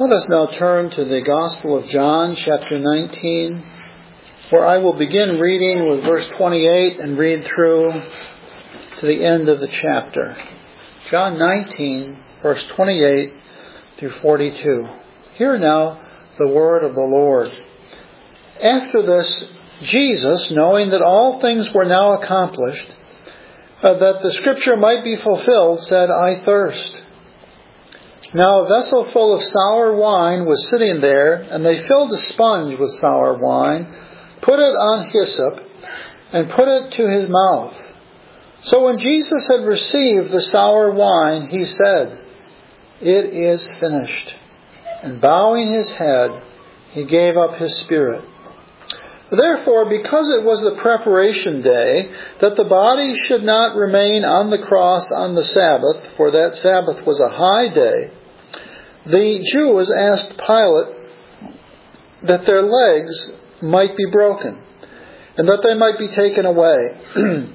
Let us now turn to the Gospel of John, chapter 19, where I will begin reading with verse 28 and read through to the end of the chapter. John 19, verse 28 through 42. Hear now the word of the Lord. After this, Jesus, knowing that all things were now accomplished, that the Scripture might be fulfilled, said, I thirst. Now a vessel full of sour wine was sitting there, and they filled a sponge with sour wine, put it on hyssop, and put it to his mouth. So when Jesus had received the sour wine, he said, It is finished. And bowing his head, he gave up his spirit. Therefore, because it was the preparation day, that the body should not remain on the cross on the Sabbath, for that Sabbath was a high day, the Jews asked Pilate that their legs might be broken, and that they might be taken away. Then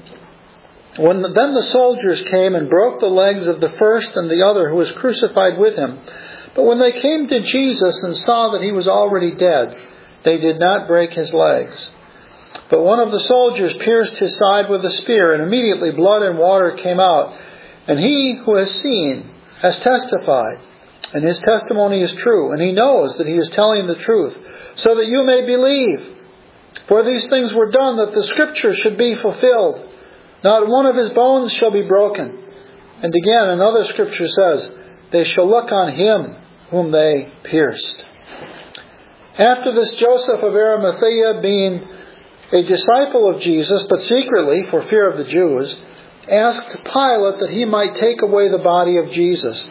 the soldiers came and broke the legs of the first and the other who was crucified with him. But when they came to Jesus and saw that he was already dead, they did not break his legs. But one of the soldiers pierced his side with a spear, and immediately blood and water came out. And he who has seen has testified, and his testimony is true, and he knows that he is telling the truth, so that you may believe. For these things were done that the Scripture should be fulfilled. Not one of his bones shall be broken. And again, another Scripture says, They shall look on him whom they pierced. After this, Joseph of Arimathea, being a disciple of Jesus, but secretly, for fear of the Jews, asked Pilate that he might take away the body of Jesus.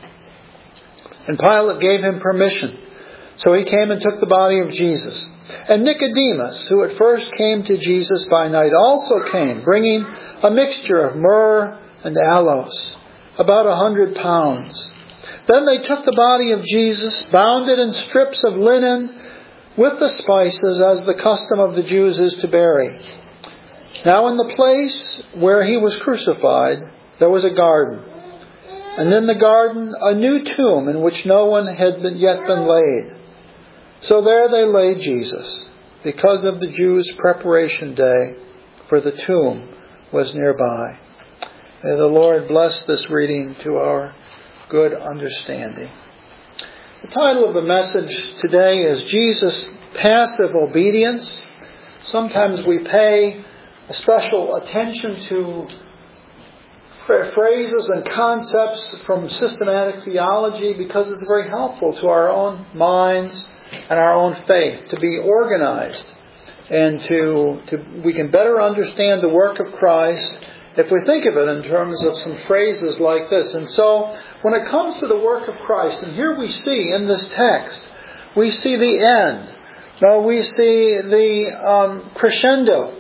And Pilate gave him permission. So he came and took the body of Jesus. And Nicodemus, who at first came to Jesus by night, also came, bringing a mixture of myrrh and aloes, about 100 pounds. Then they took the body of Jesus, bound it in strips of linen with the spices, as the custom of the Jews is to bury. Now in the place where he was crucified, there was a garden. And in the garden a new tomb in which no one had yet been laid. So there they laid Jesus, because of the Jews' preparation day, for the tomb was nearby. May the Lord bless this reading to our good understanding. The title of the message today is Jesus' Passive Obedience. Sometimes we pay a special attention to phrases and concepts from systematic theology because it's very helpful to our own minds and our own faith to be organized, and we can better understand the work of Christ if we think of it in terms of some phrases like this. And so, when it comes to the work of Christ, and here we see in this text, we see the end. Now we see the crescendo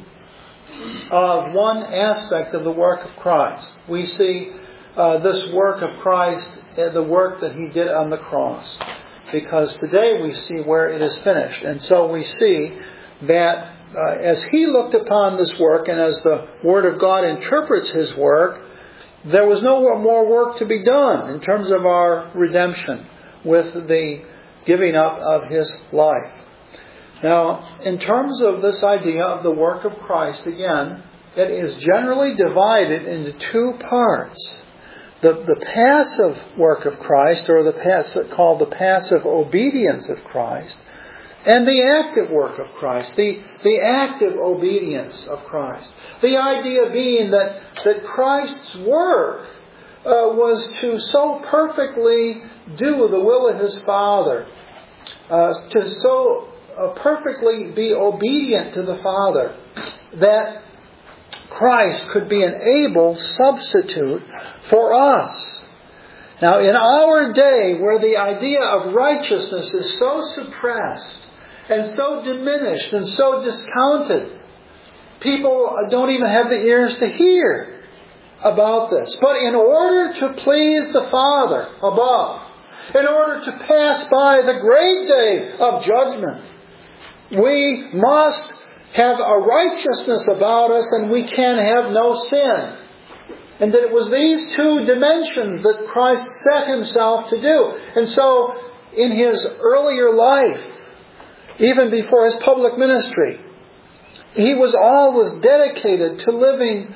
of one aspect of the work of Christ. We see this work of Christ, the work that He did on the cross. Because today we see where it is finished. And so we see that as He looked upon this work, and as the Word of God interprets His work, there was no more work to be done in terms of our redemption with the giving up of His life. Now, in terms of this idea of the work of Christ, again, it is generally divided into two parts. The passive work of Christ, or called the passive obedience of Christ, and the active work of Christ, the active obedience of Christ. The idea being that Christ's work was to so perfectly do the will of His Father, to so perfectly be obedient to the Father, that Christ could be an able substitute for us. Now, in our day, where the idea of righteousness is so suppressed and so diminished and so discounted, people don't even have the ears to hear about this. But in order to please the Father above, in order to pass by the great day of judgment, we must have a righteousness about us, and we can have no sin. And that it was these two dimensions that Christ set Himself to do. And so in His earlier life, even before His public ministry, He was always dedicated to living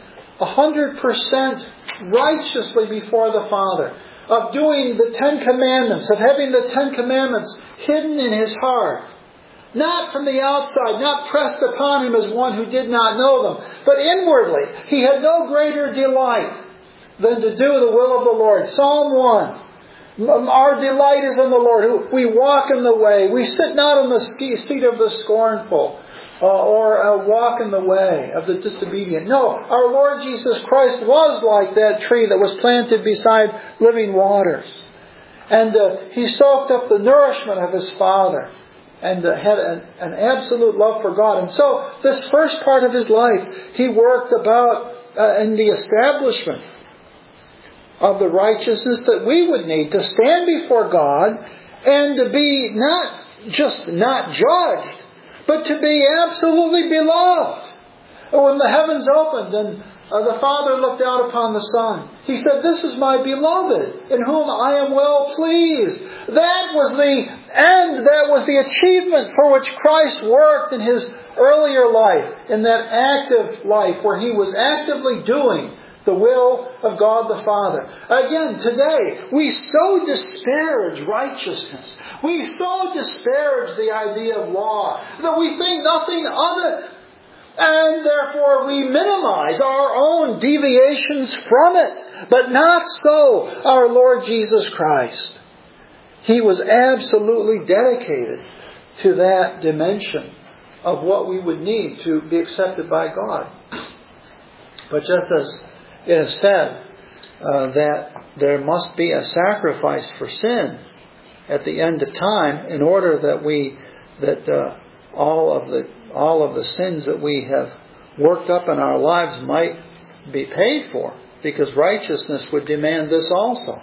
100% righteously before the Father, of doing the 10 Commandments, of having the 10 Commandments hidden in His heart. Not from the outside, not pressed upon Him as one who did not know them, but inwardly. He had no greater delight than to do the will of the Lord. Psalm 1. Our delight is in the Lord. We walk in the way. We sit not on the seat of the scornful, or walk in the way of the disobedient. No, our Lord Jesus Christ was like that tree that was planted beside living waters. And He soaked up the nourishment of His Father, and had an absolute love for God. And so, this first part of His life, He worked about in the establishment of the righteousness that we would need to stand before God and to be not just not judged, but to be absolutely beloved. When the heavens opened and the Father looked out upon the Son, He said, "This is my beloved, in whom I am well pleased." That was the end, that was the achievement for which Christ worked in His earlier life, in that active life where He was actively doing the will of God the Father. Again, today, we so disparage righteousness. We so disparage the idea of law that we think nothing of it. And therefore we minimize our own deviations from it. But not so our Lord Jesus Christ. He was absolutely dedicated to that dimension of what we would need to be accepted by God. But just as it is said that there must be a sacrifice for sin at the end of time in order that all of the sins that we have worked up in our lives might be paid for, because righteousness would demand this also.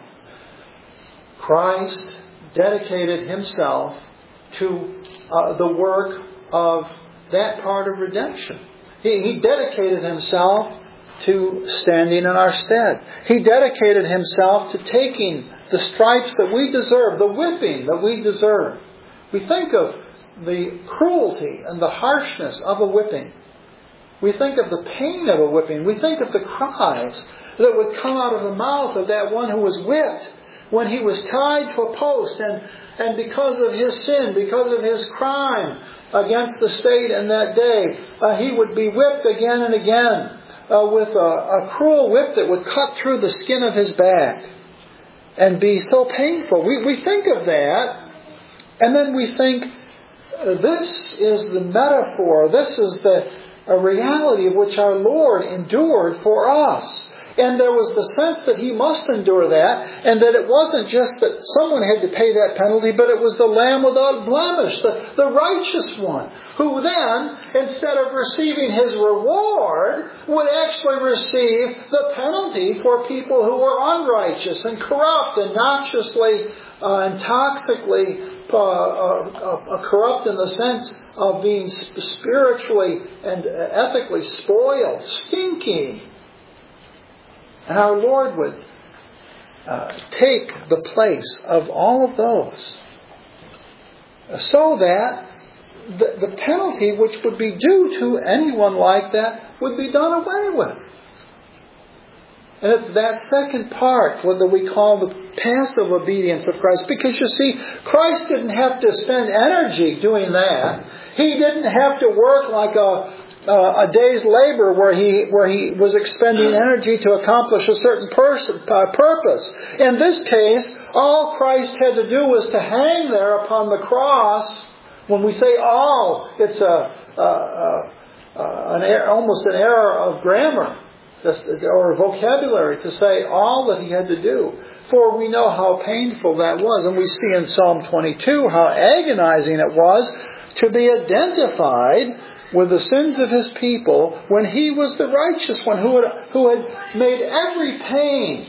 Christ dedicated Himself to the work of that part of redemption. He dedicated Himself to standing in our stead. He dedicated Himself to taking the stripes that we deserve, the whipping that we deserve. We think of the cruelty and the harshness of a whipping. We think of the pain of a whipping. We think of the cries that would come out of the mouth of that one who was whipped when he was tied to a post, and because of his sin, because of his crime against the state in that day, he would be whipped again and again with a cruel whip that would cut through the skin of his back and be so painful. We think of that, and then we think, this is the metaphor, this is the reality of which our Lord endured for us. And there was the sense that He must endure that, and that it wasn't just that someone had to pay that penalty, but it was the Lamb without blemish, the righteous one, who then, instead of receiving His reward, would actually receive the penalty for people who were unrighteous and corrupt and noxiously and toxically corrupt in the sense of being spiritually and ethically spoiled, stinking. And our Lord would take the place of all of those, so that the penalty which would be due to anyone like that would be done away with. And it's that second part, what we call the passive obedience of Christ. Because you see, Christ didn't have to spend energy doing that. He didn't have to work like a day's labor where he was expending energy to accomplish a certain purpose. In this case, all Christ had to do was to hang there upon the cross. When we say all, it's almost an error of grammar or vocabulary to say all that He had to do. For we know how painful that was. And we see in Psalm 22 how agonizing it was to be identified with the sins of His people when He was the righteous one who had made every pain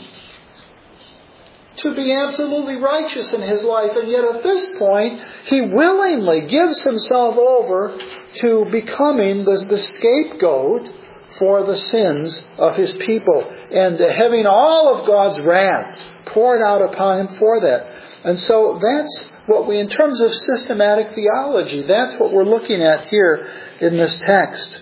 to be absolutely righteous in His life. And yet at this point, He willingly gives Himself over to becoming the scapegoat for the sins of His people, and having all of God's wrath poured out upon Him for that. And so that's what in terms of systematic theology, that's what we're looking at here in this text.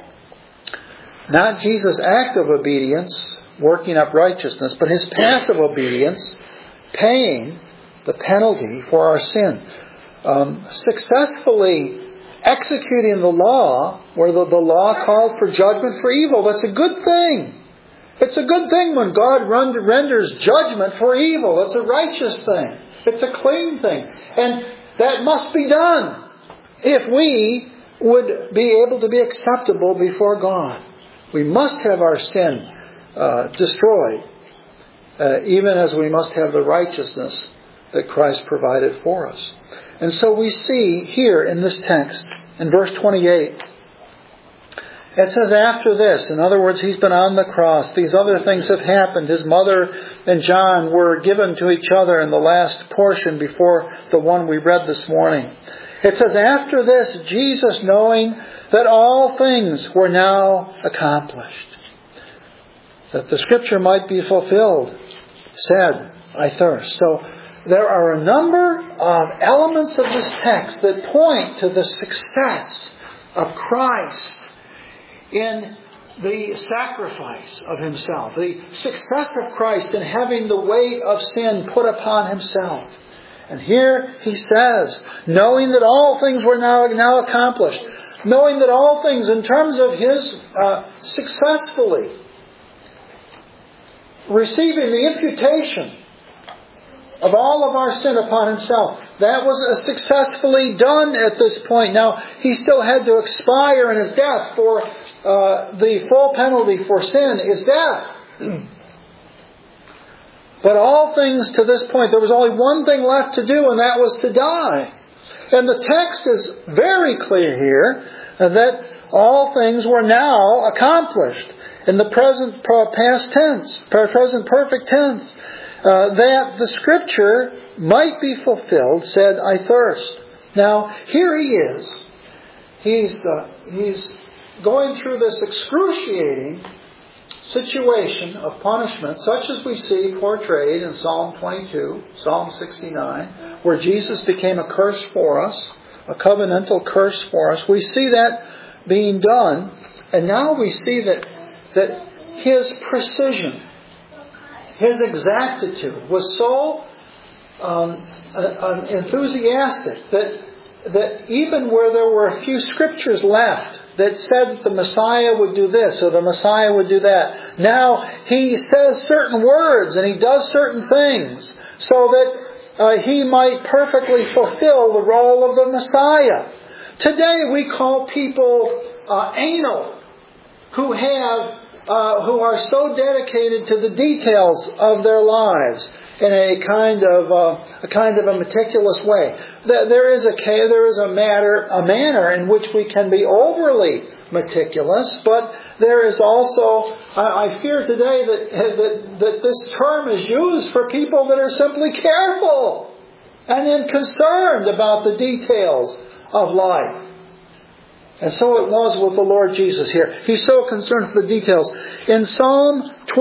Not Jesus' act of obedience, working up righteousness, but His passive obedience, paying the penalty for our sin. Successfully executing the law, where the law called for judgment for evil. That's a good thing. It's a good thing when God renders judgment for evil. It's a righteous thing. It's a clean thing. And that must be done if we would be able to be acceptable before God. We must have our sin destroyed, even as we must have the righteousness that Christ provided for us. And so we see here in this text, in verse 28, it says after this, in other words, He's been on the cross. These other things have happened. His mother and John were given to each other in the last portion before the one we read this morning. It says, after this, Jesus, knowing that all things were now accomplished, that the Scripture might be fulfilled, said, I thirst. So there are a number of elements of this text that point to the success of Christ in the sacrifice of Himself, the success of Christ in having the weight of sin put upon Himself. And here He says, knowing that all things were now accomplished, knowing that all things in terms of His successfully receiving the imputation of all of our sin upon Himself. That was successfully done at this point. Now, He still had to expire in His death, for the full penalty for sin is death. But all things to this point, there was only one thing left to do, and that was to die. And the text is very clear here that all things were now accomplished in the present past tense, present perfect tense. That the Scripture might be fulfilled, said, I thirst. Now, here He is. He's going through this excruciating situation of punishment, such as we see portrayed in Psalm 22, Psalm 69, where Jesus became a curse for us, a covenantal curse for us. We see that being done, and now we see that His precision, His exactitude was so enthusiastic that even where there were a few scriptures left that said the Messiah would do this or the Messiah would do that, now He says certain words and He does certain things so that He might perfectly fulfill the role of the Messiah. Today we call people anal, who are so dedicated to the details of their lives in a kind of a meticulous way. There is a manner in which we can be overly meticulous, but there is also, I fear today that this term is used for people that are simply careful and then concerned about the details of life. And so it was with the Lord Jesus here. He's so concerned for the details. In Psalm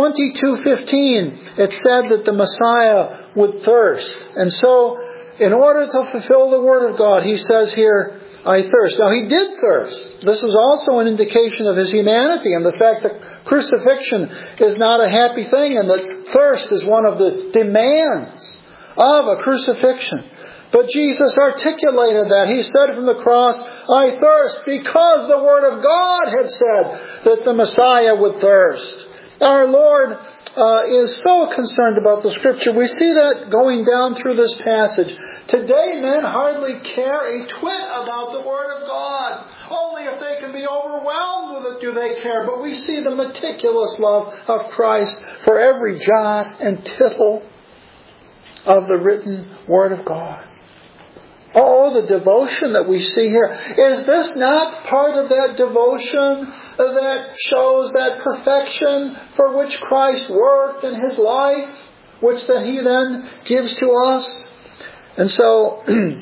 22:15, it said that the Messiah would thirst. And so, in order to fulfill the Word of God, He says here, I thirst. Now, He did thirst. This is also an indication of His humanity and the fact that crucifixion is not a happy thing and that thirst is one of the demands of a crucifixion. But Jesus articulated that. He said from the cross, I thirst, because the Word of God had said that the Messiah would thirst. Our Lord is so concerned about the Scripture. We see that going down through this passage. Today men hardly care a twit about the Word of God. Only if they can be overwhelmed with it do they care. But we see the meticulous love of Christ for every jot and tittle of the written Word of God. Oh, the devotion that we see here. Is this not part of that devotion that shows that perfection for which Christ worked in His life, which that He then gives to us? And so,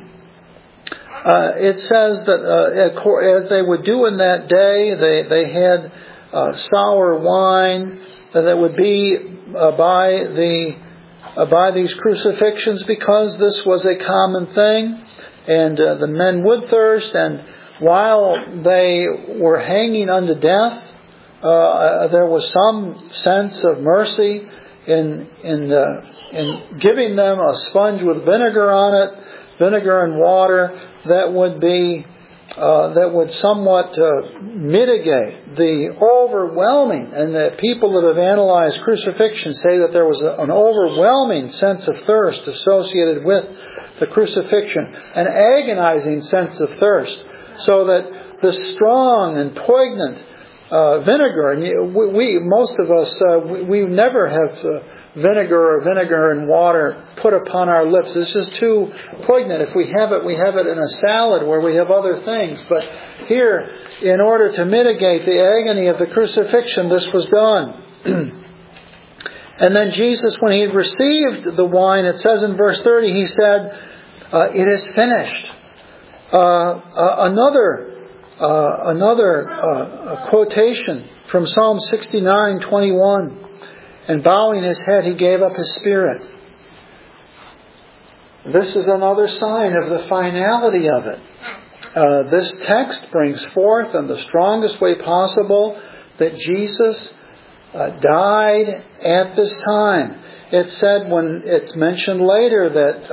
it says that as they would do in that day, they had sour wine that would be by the by these crucifixions because this was a common thing, and the men would thirst. And while they were hanging unto death, there was some sense of mercy in giving them a sponge with vinegar on it, vinegar and water that would somewhat mitigate the overwhelming, and the people that have analyzed crucifixion say that there was an overwhelming sense of thirst associated with the crucifixion, an agonizing sense of thirst, so that the strong and poignant vinegar, and most of us, we never have vinegar and water put upon our lips. It's just too poignant. If we have it in a salad where we have other things. But here, in order to mitigate the agony of the crucifixion, this was done. And then Jesus, when He had received the wine, it says in verse 30, He said, "It is finished." Another quotation from Psalm 69:21. "And bowing His head, He gave up His spirit." This is another sign of the finality of it. This text brings forth in the strongest way possible that Jesus died at this time. It's said, when it's mentioned later, that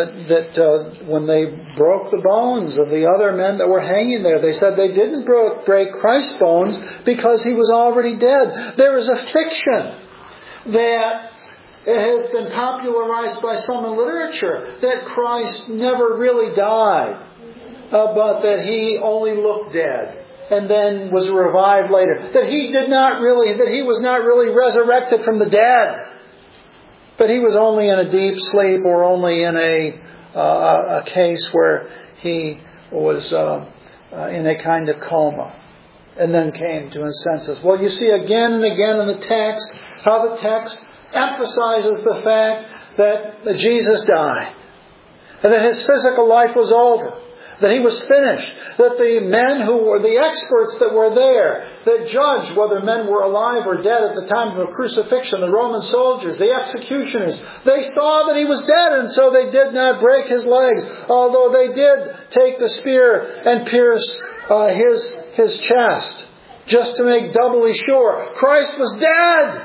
when they broke the bones of the other men that were hanging there, they said they didn't break Christ's bones because He was already dead. There is a fiction that has been popularized by some in literature that Christ never really died, but that He only looked dead and then was revived later. That He was not really resurrected from the dead, but He was only in a deep sleep, or only in a case where He was in a kind of coma and then came to His senses. Well, you see again and again in the text how the text emphasizes the fact that Jesus died, and that His physical life was over, that He was finished, that the men who were the experts that were there, that judged whether men were alive or dead at the time of the crucifixion, the Roman soldiers, the executioners, they saw that He was dead, and so they did not break His legs, although they did take the spear and pierce his chest, just to make doubly sure Christ was dead.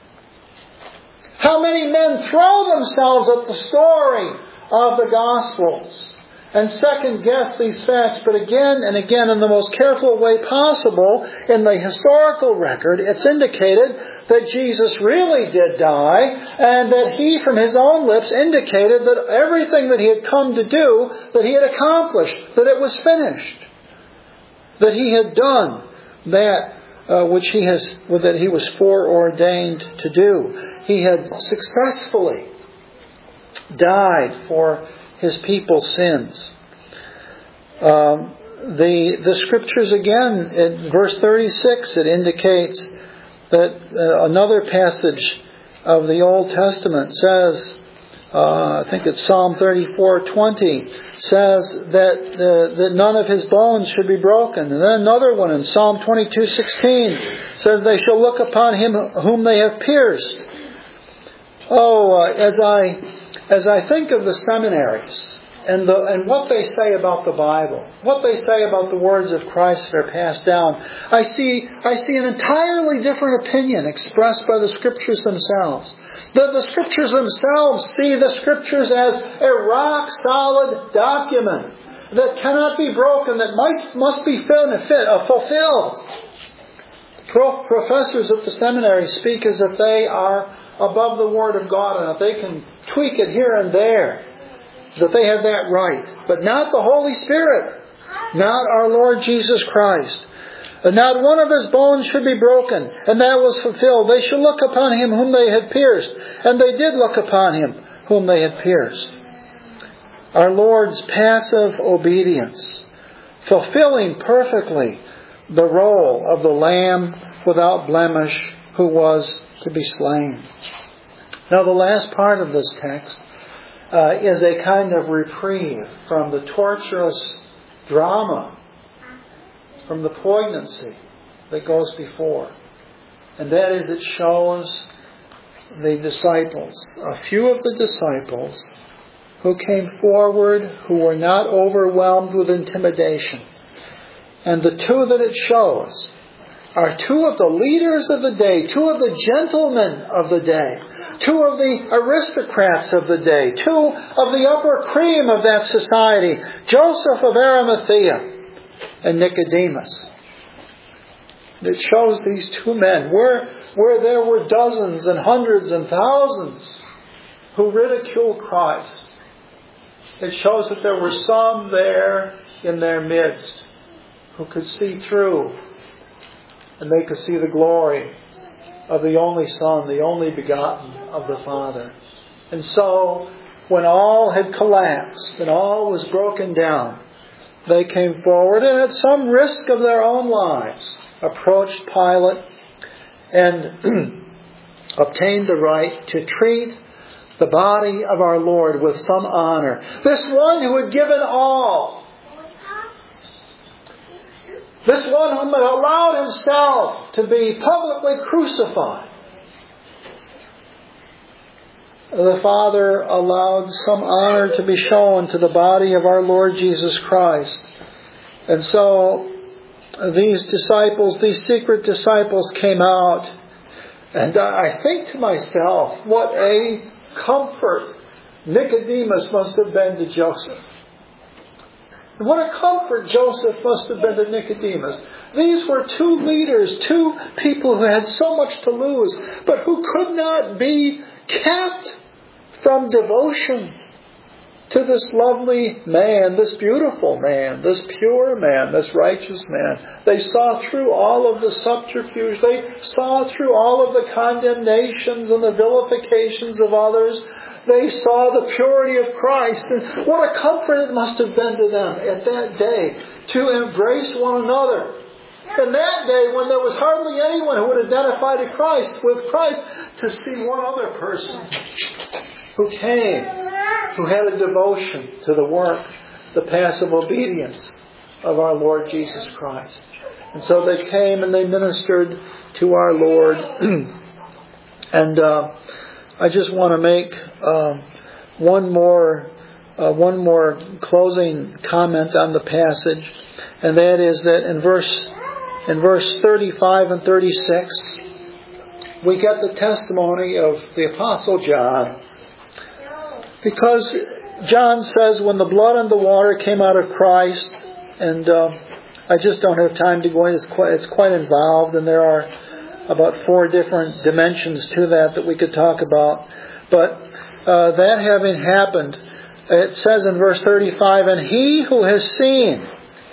How many men throw themselves at the story of the Gospels and second guess these facts, but again and again, in the most careful way possible, in the historical record, it's indicated that Jesus really did die, and that He, from His own lips, indicated that everything that He had come to do, that He had accomplished, that it was finished, that He had done that that He was foreordained to do. He had successfully died for His people's sins. The Scriptures again, in verse 36, it indicates that another passage of the Old Testament says, I think it's Psalm 34:20, says that none of His bones should be broken. And then another one in Psalm 22:16 says, "They shall look upon Him whom they have pierced." As I think of the seminaries and what they say about the Bible, what they say about the words of Christ that are passed down, I see an entirely different opinion expressed by the Scriptures themselves. The Scriptures themselves see the Scriptures as a rock-solid document that cannot be broken, that must be fulfilled. Professors at the seminary speak as if they are above the Word of God, and that they can tweak it here and there, that they have that right. But not the Holy Spirit, not our Lord Jesus Christ. Not one of His bones should be broken, and that was fulfilled. They shall look upon Him whom they had pierced, and they did look upon Him whom they had pierced. Our Lord's passive obedience, fulfilling perfectly the role of the Lamb without blemish who was to be slain. Now, the last part of this text is a kind of reprieve from the torturous drama, from the poignancy that goes before. And that is, it shows the disciples, a few of the disciples who came forward, who were not overwhelmed with intimidation. And the two that it shows are two of the leaders of the day, two of the gentlemen of the day, two of the aristocrats of the day, two of the upper cream of that society, Joseph of Arimathea and Nicodemus. It shows these two men, where there were dozens and hundreds and thousands who ridiculed Christ. It shows that there were some there in their midst who could see through, and they could see the glory of the only Son, the only begotten of the Father. And so, when all had collapsed and all was broken down, they came forward and at some risk of their own lives approached Pilate and obtained the right to treat the body of our Lord with some honor. This one who had given all. This one whom had allowed himself to be publicly crucified. The Father allowed some honor to be shown to the body of our Lord Jesus Christ. And so these disciples, these secret disciples came out. And I think to myself, what a comfort Nicodemus must have been to Joseph. What a comfort Joseph must have been to Nicodemus. These were two leaders, two people who had so much to lose, but who could not be kept from devotion to this lovely man, this beautiful man, this pure man, this righteous man. They saw through all of the subterfuge. They saw through all of the condemnations and the vilifications of others. They saw the purity of Christ. And what a comfort it must have been to them at that day to embrace one another. In that day, when there was hardly anyone who would identify with Christ, to see one other person who came, who had a devotion to the work, the passive obedience of our Lord Jesus Christ. And so they came and they ministered to our Lord. And I just want to make one more closing comment on the passage, and that is that in verse 35 and 36, we get the testimony of the Apostle John. Because John says, when the blood and the water came out of Christ, and I just don't have time to go into it. It's quite involved, and there are about 4 different dimensions to that we could talk about. But that having happened, it says in verse 35, and he who has seen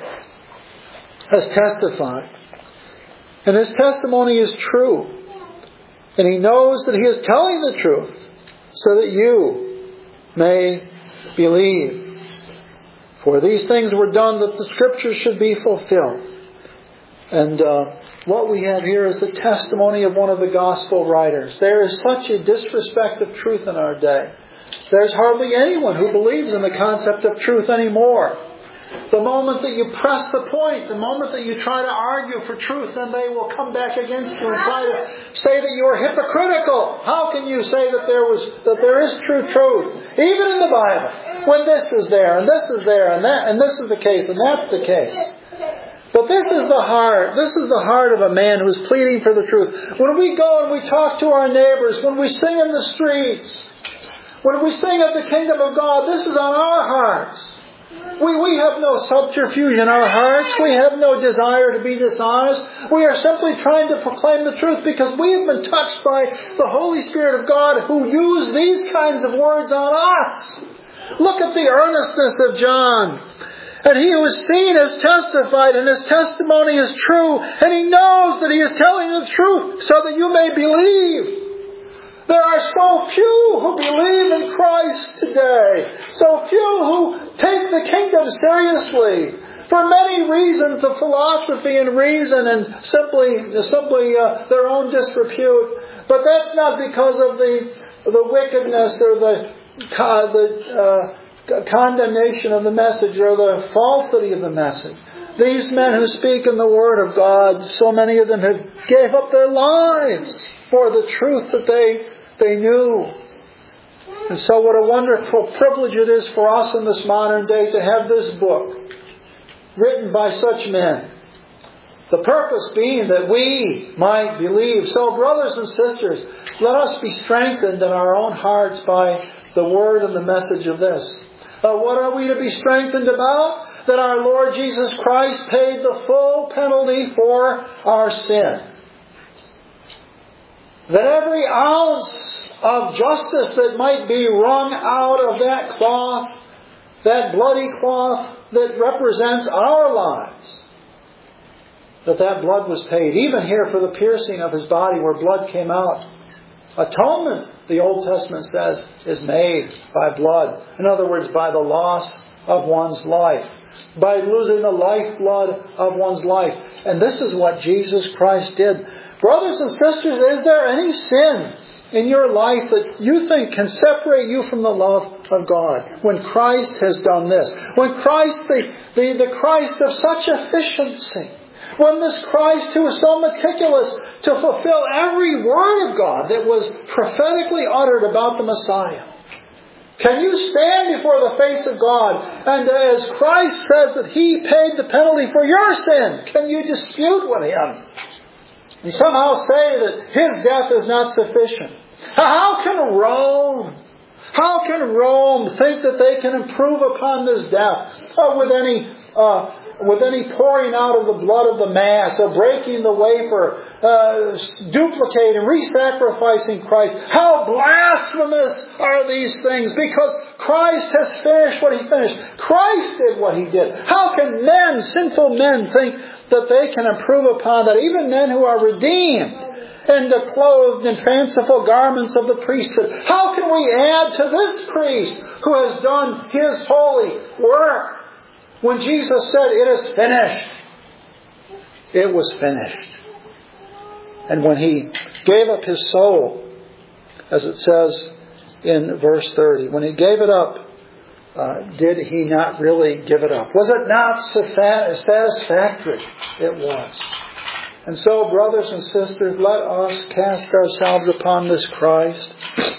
has testified. And his testimony is true. And he knows that he is telling the truth, so that you may believe. For these things were done that the Scriptures should be fulfilled. And what we have here is the testimony of one of the Gospel writers. There is such a disrespect of truth in our day. There's hardly anyone who believes in the concept of truth anymore. The moment that you press the point, the moment that you try to argue for truth, then they will come back against you and try to say that you are hypocritical. How can you say that there is true truth, even in the Bible, when this is there, and this is there, and this is the case, and that's the case? But this is the heart. This is the heart of a man who is pleading for the truth. When we go and we talk to our neighbors, when we sing in the streets, when we sing of the kingdom of God, this is on our hearts. We have no subterfuge in our hearts. We have no desire to be dishonest. We are simply trying to proclaim the truth because we have been touched by the Holy Spirit of God who used these kinds of words on us. Look at the earnestness of John. And he who has seen has testified, and his testimony is true. And he knows that he is telling the truth so that you may believe. There are so few who believe in Christ today. So few who take the kingdom seriously. For many reasons of philosophy and reason and simply their own disrepute. But that's not because of the wickedness or the condemnation of the message or the falsity of the message. These men who speak in the Word of God, so many of them have gave up their lives for the truth that they They knew. And so what a wonderful privilege it is for us in this modern day to have this book written by such men. The purpose being that we might believe. So brothers and sisters, let us be strengthened in our own hearts by the word and the message of this. What are we to be strengthened about? That our Lord Jesus Christ paid the full penalty for our sin. That every ounce of justice that might be wrung out of that cloth, that bloody cloth that represents our lives, that blood was paid. Even here for the piercing of His body where blood came out. Atonement, the Old Testament says, is made by blood. In other words, by the loss of one's life. By losing the lifeblood of one's life. And this is what Jesus Christ did. Brothers and sisters, is there any sin in your life that you think can separate you from the love of God? When Christ has done this. When Christ, the Christ of such efficiency. When this Christ who was so meticulous to fulfill every word of God that was prophetically uttered about the Messiah. Can you stand before the face of God and as Christ says that He paid the penalty for your sin, can you dispute with Him? And somehow say that His death is not sufficient. How can Rome think that they can improve upon this death with any pouring out of the blood of the Mass, or breaking the wafer, duplicating, re-sacrificing Christ? How blasphemous are these things? Because Christ has finished what He finished. Christ did what He did. How can men, sinful men, think that they can improve upon that? Even men who are redeemed and clothed in fanciful garments of the priesthood. How can we add to this priest who has done His holy work? When Jesus said, "It is finished," it was finished. And when He gave up His soul, as it says in verse 30, when He gave it up, did He not really give it up? Was it not satisfactory? It was. And so, brothers and sisters, let us cast ourselves upon this Christ.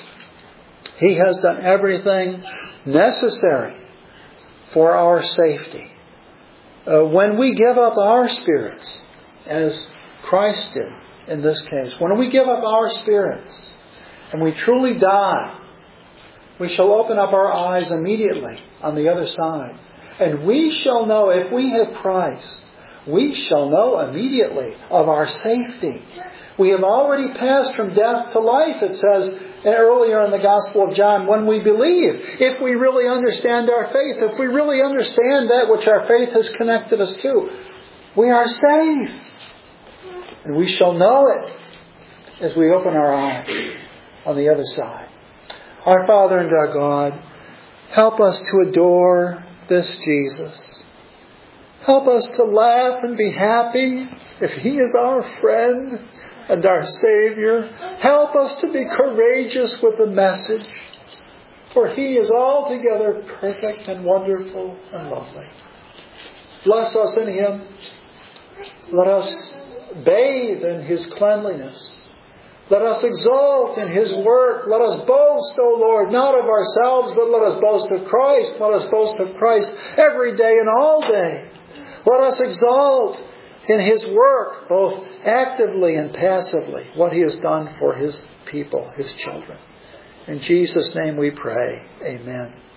He has done everything necessary for our safety. When we give up our spirits, as Christ did in this case, when we give up our spirits and we truly die, we shall open up our eyes immediately on the other side. And we shall know, if we have Christ, we shall know immediately of our safety. We have already passed from death to life, it says earlier in the Gospel of John, when we believe. If we really understand our faith, if we really understand that which our faith has connected us to, we are safe. And we shall know it as we open our eyes on the other side. Our Father and our God, help us to adore this Jesus. Help us to laugh and be happy if He is our friend and our Savior. Help us to be courageous with the message, for He is altogether perfect and wonderful and lovely. Bless us in Him. Let us bathe in His cleanliness. Let us exult in His work. Let us boast, O Lord, not of ourselves, but let us boast of Christ. Let us boast of Christ every day and all day. Let us exalt in His work, both actively and passively, what He has done for His people, His children. In Jesus' name we pray. Amen.